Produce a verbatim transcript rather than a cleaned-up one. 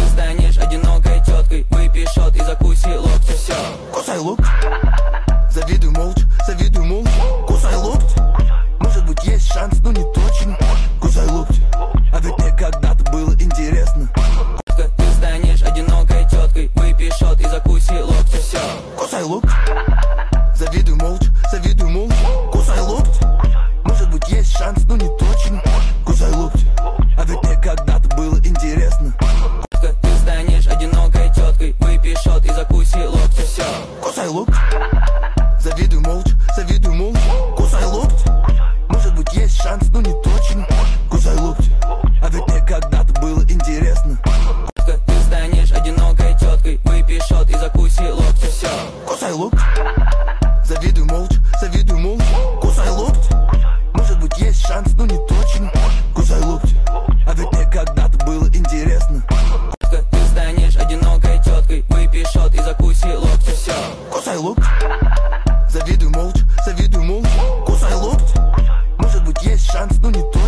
станешь одинокой теткой. Выпей шот и закуси локти. Все. Кусай локти, завидуй молча, завидуй молча. Кусай локти, может быть есть шанс, но не точно. Кусай локти, а ведь мне когда-то было интересно. Ты станешь одинокой теткой. Выпей шот и закуси локти. Все. Кусай локти, завидуй молча, завидуй молча. Кусай локти, может быть есть шанс, но не точно. Кусай локти, а ведь мне когда-то было интересно. Ты станешь одинокой теткой. Выпей шот и закуси локти. Все. Кусай локти, завидуй молча, завидуй молча. Кусай локти, может быть есть шанс, но не точно. Кусай локти, а ведь мне когда-то было интересно. Ты станешь одинокой теткой. Выпей шот и закуси локти. Все. Кусай локти, завидуй молча, завидуй молча. Кусай локти, может быть есть шанс, но не точно. Кусай локти, а ведь мне когда-то было интересно. Ты станешь одинокой теткой. Выпей шот и закуси локти. Все. Кусай локти, завидуй молча, завидуй молча.